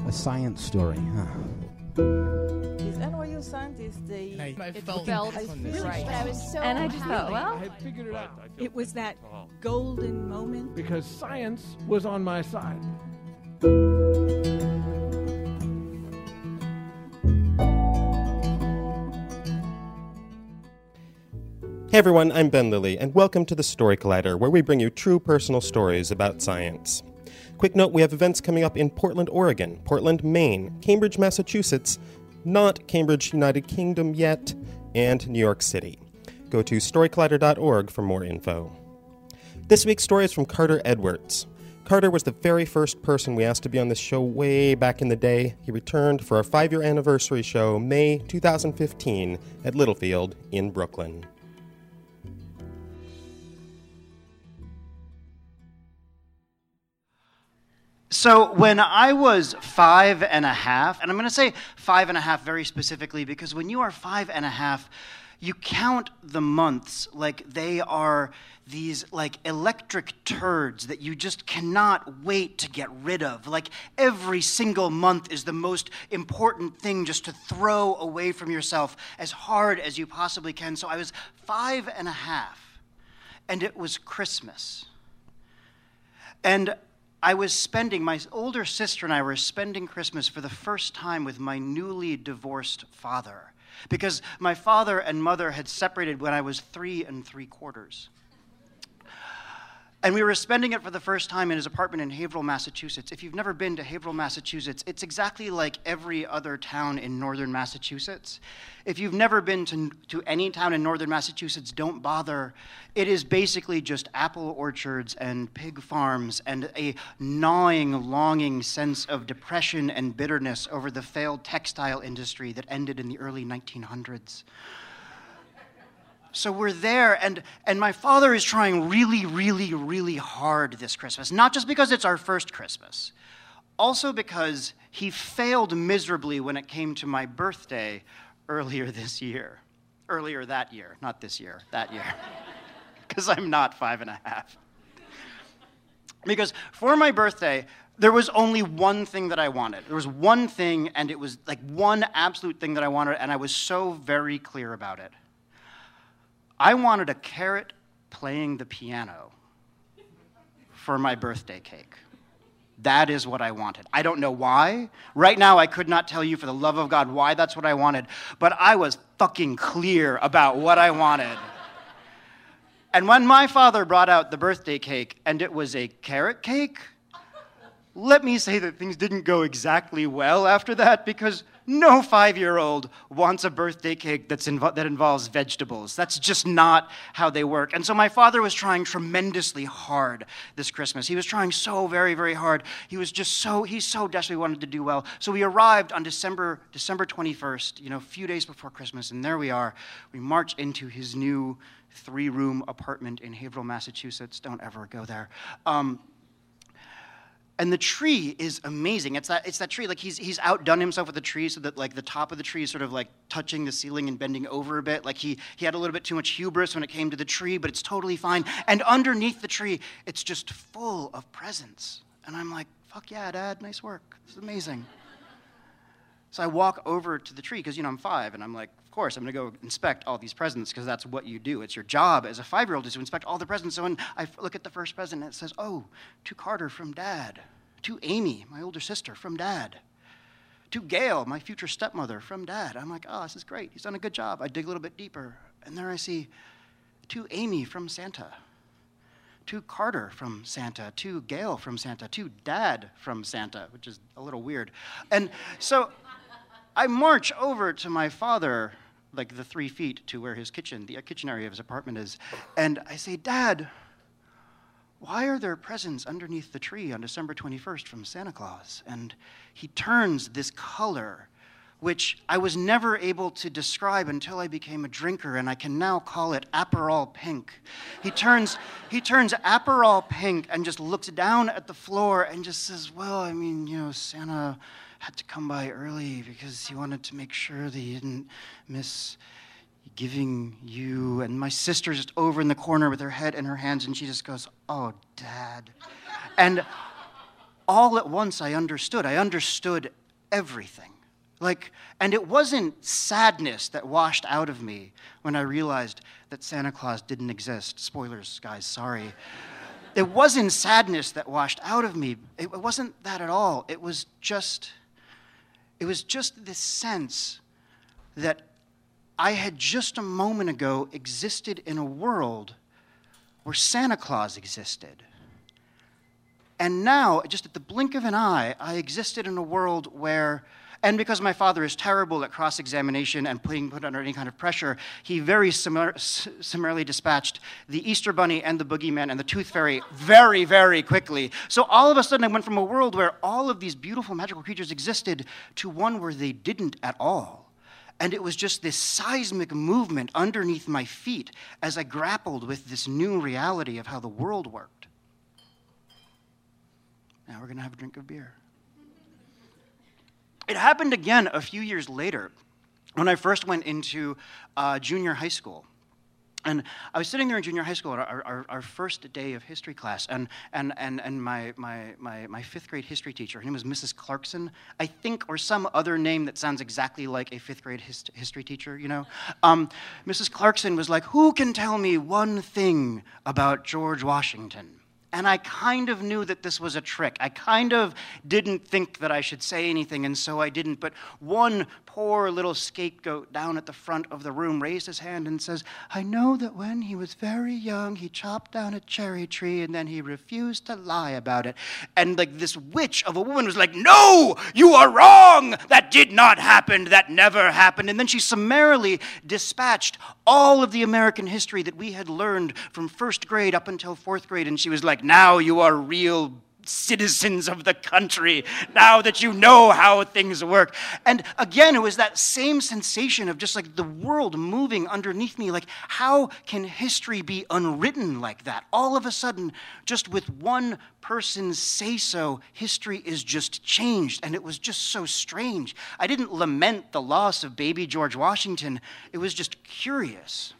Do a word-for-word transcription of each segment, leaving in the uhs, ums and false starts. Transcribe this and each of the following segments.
a science story, huh? These N Y U scientists, they... I, I it felt, felt I right. right. But I was so And I just happy. thought, well, I had figured it out. It was that golden moment. Because science was on my side. Hey everyone, I'm Ben Lilly, and welcome to the Story Collider, where we bring you true personal stories about science. Quick note, we have events coming up in Portland, Oregon, Portland, Maine, Cambridge, Massachusetts, not Cambridge, United Kingdom yet, and New York City. Go to story collider dot org for more info. This week's story is from Carter Edwards. Carter was the very first person we asked to be on this show way back in the day. He returned for our five-year anniversary show, May two thousand fifteen, at Littlefield in Brooklyn. So when I was five and a half, and I'm going to say five and a half very specifically because when you are five and a half, you count the months like they are these like electric turds that you just cannot wait to get rid of. Like every single month is the most important thing just to throw away from yourself as hard as you possibly can. So I was five and a half, and it was Christmas. And I was spending, my older sister and I were spending Christmas for the first time with my newly divorced father, because my father and mother had separated when I was three and three quarters. And we were spending it for the first time in his apartment in Haverhill, Massachusetts. If you've never been to Haverhill, Massachusetts, it's exactly like every other town in northern Massachusetts. If you've never been to, to any town in northern Massachusetts, don't bother. It is basically just apple orchards and pig farms and a gnawing, longing sense of depression and bitterness over the failed textile industry that ended in the early nineteen hundreds. So we're there, and, and my father is trying really, really, really hard this Christmas, not just because it's our first Christmas, also because he failed miserably when it came to my birthday earlier this year. Earlier that year, not this year, that year, because I'm not five and a half. Because for my birthday, there was only one thing that I wanted. There was one thing, and it was like one absolute thing that I wanted, and I was so very clear about it. I wanted a carrot playing the piano for my birthday cake. That is what I wanted. I don't know why. Right now, I could not tell you for the love of God why that's what I wanted, but I was fucking clear about what I wanted. And when my father brought out the birthday cake and it was a carrot cake, let me say that things didn't go exactly well after that, because no five-year-old wants a birthday cake that's invo- that involves vegetables. That's just not how they work. And so my father was trying tremendously hard this Christmas. He was trying so very, very hard. He was just so, he so desperately wanted to do well. So we arrived on December, December twenty-first, you know, a few days before Christmas, and there we are. We march into his new three-room apartment in Haverhill, Massachusetts. Don't ever go there. Um, And the tree is amazing. It's that it's that tree. Like he's he's outdone himself with the tree, so that like the top of the tree is sort of like touching the ceiling and bending over a bit. Like he he had a little bit too much hubris when it came to the tree, but it's totally fine. And underneath the tree, it's just full of presents. And I'm like, fuck yeah, Dad, nice work. This is amazing. So I walk over to the tree because you know I'm five, and I'm like, of course I'm gonna go inspect all these presents because that's what you do. It's your job as a five-year-old is to inspect all the presents. So when I look at the first present, and it says, "Oh, to Carter from Dad." To Amy, my older sister, from Dad. To Gail, my future stepmother, from Dad. I'm like, oh, this is great. He's done a good job. I dig a little bit deeper. And there I see, to Amy from Santa. To Carter from Santa. To Gail from Santa. To Dad from Santa, which is a little weird. And so I march over to my father, like the three feet to where his kitchen, the kitchen area of his apartment is. And I say, Dad, why are there presents underneath the tree on December twenty-first from Santa Claus? And he turns this color, which I was never able to describe until I became a drinker, and I can now call it Aperol pink. He turns, he turns Aperol pink and just looks down at the floor and just says, well, I mean, you know, Santa had to come by early because he wanted to make sure that he didn't miss giving you. And my sister's just over in the corner with her head in her hands, and she just goes, oh, Dad. And all at once I understood. I understood everything. Like, and it wasn't sadness that washed out of me when I realized that Santa Claus didn't exist. Spoilers, guys, sorry. It wasn't sadness that washed out of me. It wasn't that at all. It was just, it was just this sense that I had just a moment ago existed in a world where Santa Claus existed. And now, just at the blink of an eye, I existed in a world where, and because my father is terrible at cross-examination and putting put under any kind of pressure, he very similar, summarily dispatched the Easter Bunny and the Boogeyman and the Tooth Fairy very, very quickly. So all of a sudden I went from a world where all of these beautiful magical creatures existed to one where they didn't at all. And it was just this seismic movement underneath my feet as I grappled with this new reality of how the world worked. Now we're going to have a drink of beer. It happened again a few years later when I first went into uh, junior high school. And I was sitting there in junior high school at our, our, our first day of history class, and, and, and, and my, my, my, my fifth grade history teacher, her name was Missus Clarkson, I think, or some other name that sounds exactly like a fifth grade hist- history teacher, you know? Um, Missus Clarkson was like, who can tell me one thing about George Washington? And I kind of knew that this was a trick. I kind of didn't think that I should say anything, and so I didn't. But one poor little scapegoat down at the front of the room raised his hand and says, I know that when he was very young, he chopped down a cherry tree, and then he refused to lie about it. And like this witch of a woman was like, no, you are wrong. That did not happen. That never happened. And then she summarily dispatched all of the American history that we had learned from first grade up until fourth grade, and she was like, now you are real citizens of the country, now that you know how things work. And again, it was that same sensation of just like the world moving underneath me. Like, how can history be unwritten like that? All of a sudden, just with one person's say-so, history is just changed. And it was just so strange. I didn't lament the loss of baby George Washington. It was just curious.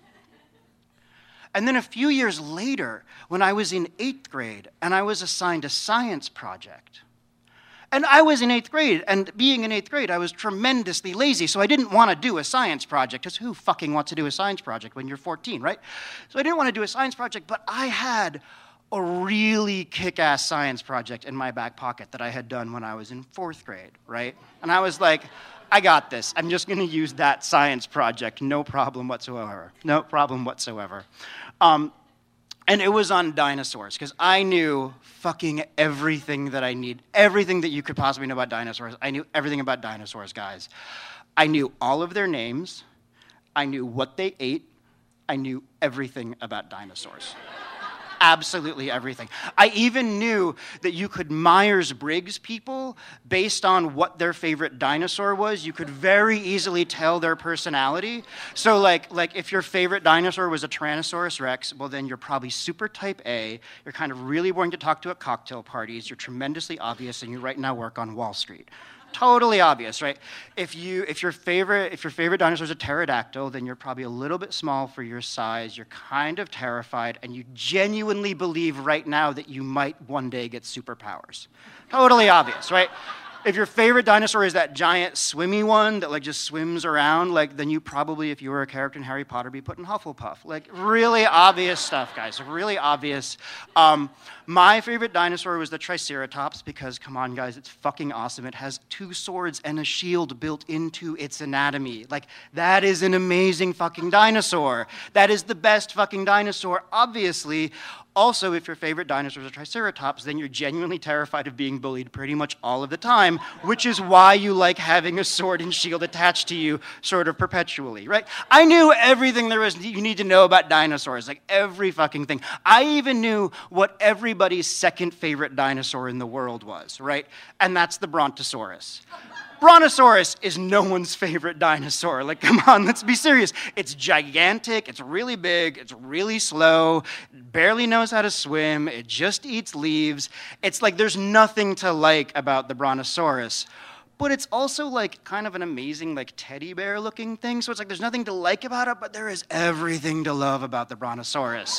And then a few years later, when I was in eighth grade, and I was assigned a science project. And I was in eighth grade, and being in eighth grade, I was tremendously lazy, so I didn't want to do a science project, because who fucking wants to do a science project when you're fourteen, right? So I didn't want to do a science project, but I had a really kick-ass science project in my back pocket that I had done when I was in fourth grade, right? And I was like, I got this. I'm just going to use that science project. No problem whatsoever. No problem whatsoever. Um, and it was on dinosaurs, because I knew fucking everything that I need, everything that you could possibly know about dinosaurs. I knew everything about dinosaurs, guys. I knew all of their names. I knew what they ate. I knew everything about dinosaurs. Absolutely everything. I even knew that you could Myers-Briggs people based on what their favorite dinosaur was. You could very easily tell their personality. So like, like if your favorite dinosaur was a Tyrannosaurus Rex, well then you're probably super type A, you're kind of really boring to talk to at cocktail parties, you're tremendously obvious, and you right now work on Wall Street. Totally obvious, right? If you, if your favorite, if your favorite dinosaur is a pterodactyl, then you're probably a little bit small for your size. You're kind of terrified, and you genuinely believe right now that you might one day get superpowers. Totally obvious, right? If your favorite dinosaur is that giant swimmy one that like just swims around, like then you probably, if you were a character in Harry Potter, be put in Hufflepuff. Like really obvious stuff, guys. Really obvious. Um, my favorite dinosaur was the Triceratops because, come on, guys, it's fucking awesome. It has two swords and a shield built into its anatomy. Like that is an amazing fucking dinosaur. That is the best fucking dinosaur, obviously. Also, if your favorite dinosaur is a Triceratops, then you're genuinely terrified of being bullied pretty much all of the time, which is why you like having a sword and shield attached to you sort of perpetually, right? I knew everything there was you need to know about dinosaurs, like every fucking thing. I even knew what everybody's second favorite dinosaur in the world was, right? And that's the Brontosaurus. Brontosaurus is no one's favorite dinosaur. Like, come on, let's be serious. It's gigantic, it's really big, it's really slow, barely knows how to swim, it just eats leaves. It's like there's nothing to like about the Brontosaurus. But it's also like kind of an amazing like teddy bear looking thing. So it's like there's nothing to like about it, but there is everything to love about the Brontosaurus.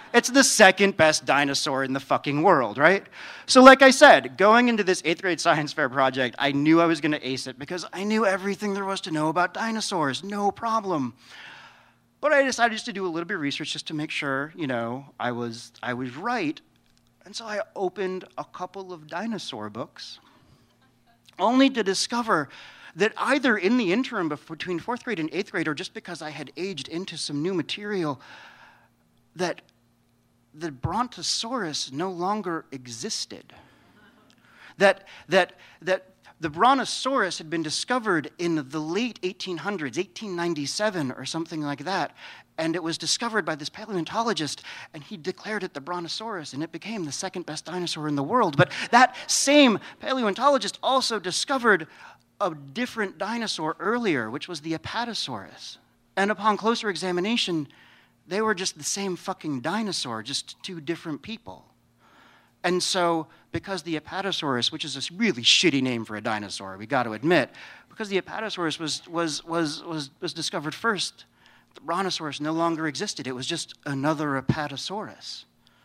It's the second best dinosaur in the fucking world, right? So like I said, going into this eighth grade science fair project, I knew I was going to ace it because I knew everything there was to know about dinosaurs, no problem. But I decided just to do a little bit of research just to make sure, you know, I was, I was right. And so I opened a couple of dinosaur books, only to discover that either in the interim between fourth grade and eighth grade, or just because I had aged into some new material, that the Brontosaurus no longer existed. That, that, that the Brontosaurus had been discovered in the late eighteen hundreds, eighteen ninety-seven or something like that, and it was discovered by this paleontologist, and he declared it the Brontosaurus, and it became the second best dinosaur in the world. But that same paleontologist also discovered a different dinosaur earlier, which was the Apatosaurus. And upon closer examination, they were just the same fucking dinosaur, just two different people. And so, because the Apatosaurus, which is a really shitty name for a dinosaur, we got to admit, because the Apatosaurus was, was, was, was, was discovered first, the Brontosaurus no longer existed. It was just another Apatosaurus.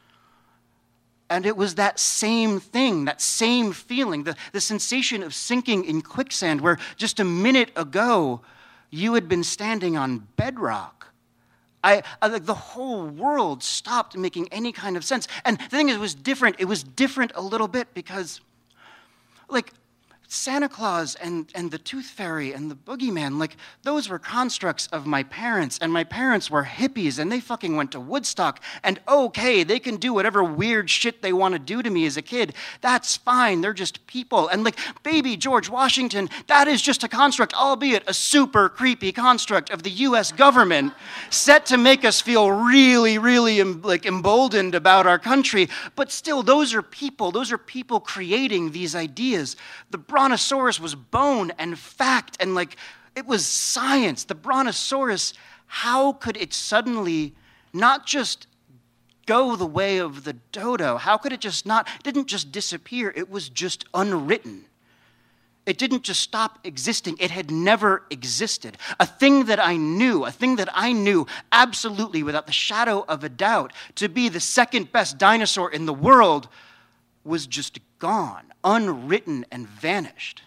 And it was that same thing, that same feeling, the, the sensation of sinking in quicksand where just a minute ago you had been standing on bedrock. I, I, like the whole world stopped making any kind of sense. And the thing is, it was different. It was different a little bit because, like, Santa Claus and, and the Tooth Fairy and the Boogeyman, like, those were constructs of my parents, and my parents were hippies, and they fucking went to Woodstock, and okay, they can do whatever weird shit they want to do to me as a kid. That's fine, they're just people. And, like, baby George Washington, that is just a construct, albeit a super creepy construct of the U S government, set to make us feel really, really, like, emboldened about our country. But still, those are people. Those are people creating these ideas. The Brontosaurus was bone and fact, and like it was science. The Brontosaurus, how could it suddenly not just go the way of the dodo? How could it just not, it didn't just disappear, it was just unwritten. It didn't just stop existing, it had never existed. A thing that I knew, a thing that I knew absolutely without the shadow of a doubt to be the second best dinosaur in the world was just gone, unwritten and vanished.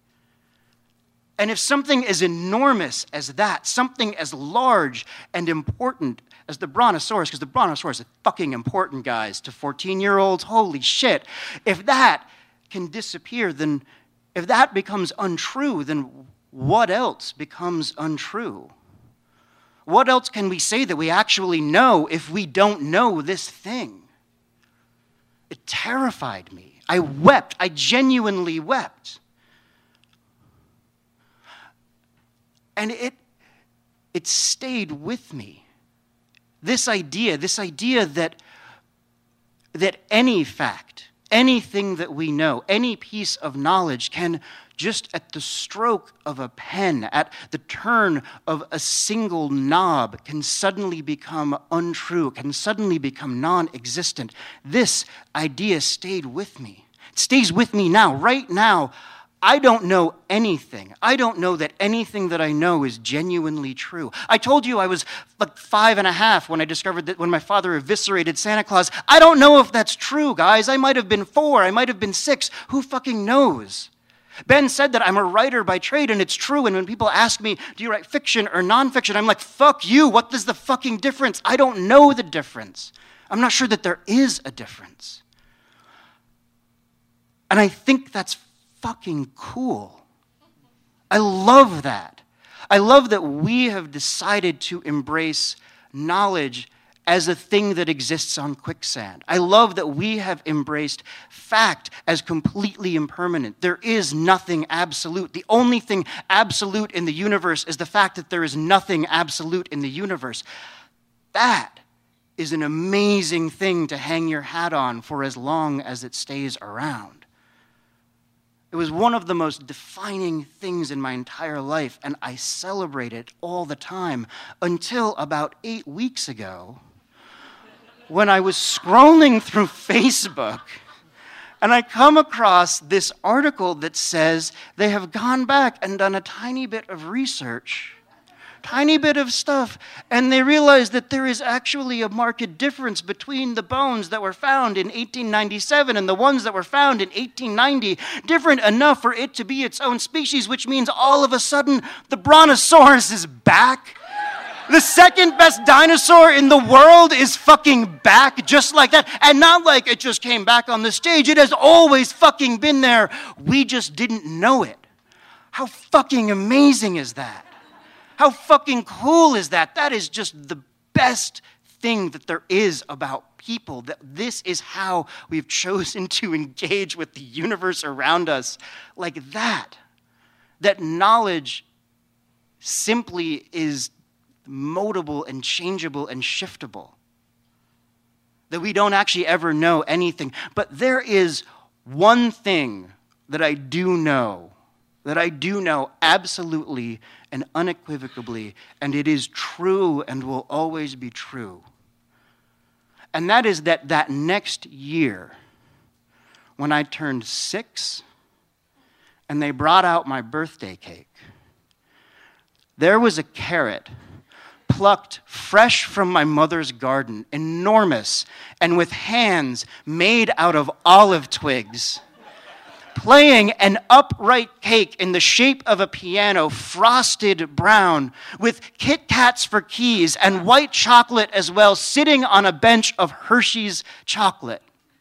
And if something as enormous as that, something as large and important as the Brontosaurus, because the Brontosaurus is fucking important, guys, to fourteen-year-olds, holy shit. If that can disappear, then if that becomes untrue, then what else becomes untrue? What else can we say that we actually know if we don't know this thing? It terrified me. I wept. I genuinely wept. And it, it stayed with me. This idea, this idea that, that any fact, anything that we know, any piece of knowledge can just at the stroke of a pen, at the turn of a single knob, can suddenly become untrue, can suddenly become non-existent. This idea stayed with me. It stays with me now, right now. I don't know anything. I don't know that anything that I know is genuinely true. I told you I was like five and a half when I discovered that when my father eviscerated Santa Claus. I don't know if that's true, guys. I might have been four. I might have been six. Who fucking knows? Ben said that I'm a writer by trade, and it's true. And when people ask me, do you write fiction or nonfiction? I'm like, fuck you. What is the fucking difference? I don't know the difference. I'm not sure that there is a difference. And I think that's fucking cool. I love that. I love that we have decided to embrace knowledge as a thing that exists on quicksand. I love that we have embraced fact as completely impermanent. There is nothing absolute. The only thing absolute in the universe is the fact that there is nothing absolute in the universe. That is an amazing thing to hang your hat on for as long as it stays around. It was one of the most defining things in my entire life, and I celebrate it all the time until about eight weeks ago when I was scrolling through Facebook and I come across this article that says they have gone back and done a tiny bit of research tiny bit of stuff, and they realized that there is actually a marked difference between the bones that were found in eighteen ninety-seven and the ones that were found in eighteen ninety, different enough for it to be its own species, which means all of a sudden the Brontosaurus is back. The second best dinosaur in the world is fucking back just like that. And not like it just came back on the stage. It has always fucking been there. We just didn't know it. How fucking amazing is that? How fucking cool is that? That is just the best thing that there is about people. That this is how we've chosen to engage with the universe around us. Like that. That knowledge simply is moldable and changeable and shiftable. That we don't actually ever know anything. But there is one thing that I do know, that I do know absolutely and unequivocally, and it is true and will always be true. And that is that that next year, when I turned six, and they brought out my birthday cake, there was a carrot plucked fresh from my mother's garden, enormous, and with hands made out of olive twigs, playing an upright cake in the shape of a piano, frosted brown, with Kit Kats for keys and white chocolate as well, sitting on a bench of Hershey's chocolate.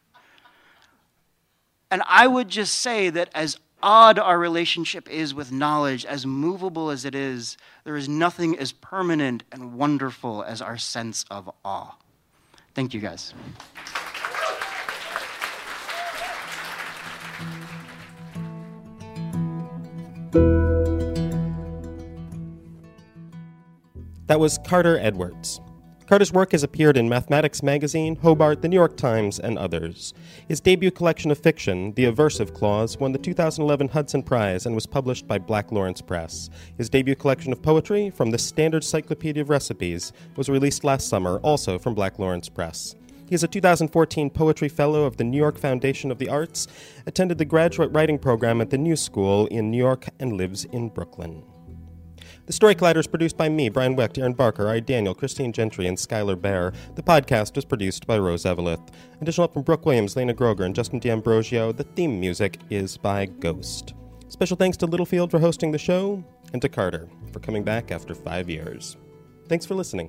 And I would just say that as odd our relationship is with knowledge, as movable as it is, there is nothing as permanent and wonderful as our sense of awe. Thank you, guys. That was Carter Edwards. Carter's work has appeared in Mathematics Magazine, Hobart, The New York Times, and others. His debut collection of fiction, The Aversive Clause, won the two thousand eleven Hudson Prize and was published by Black Lawrence Press. His debut collection of poetry, From the Standard Cyclopedia of Recipes, was released last summer, also from Black Lawrence Press. He is a two thousand fourteen Poetry Fellow of the New York Foundation of the Arts, attended the graduate writing program at the New School in New York, and lives in Brooklyn. The Story Collider is produced by me, Brian Wecht, Aaron Barker, Ari Daniel, Christine Gentry, and Skylar Bear. The podcast is produced by Rose Eveleth. Additional help from Brooke Williams, Lena Groger, and Justin D'Ambrosio. The theme music is by Ghost. Special thanks to Littlefield for hosting the show, and to Carter for coming back after five years. Thanks for listening.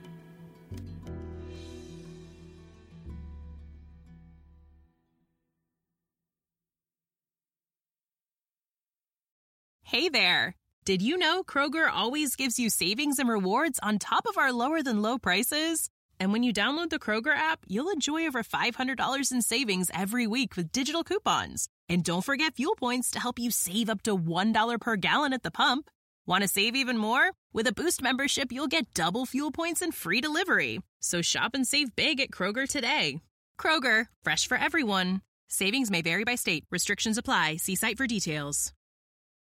Hey there! Did you know Kroger always gives you savings and rewards on top of our lower-than-low prices? And when you download the Kroger app, you'll enjoy over five hundred dollars in savings every week with digital coupons. And don't forget fuel points to help you save up to one dollar per gallon at the pump. Want to save even more? With a Boost membership, you'll get double fuel points and free delivery. So shop and save big at Kroger today. Kroger, fresh for everyone. Savings may vary by state. Restrictions apply. See site for details.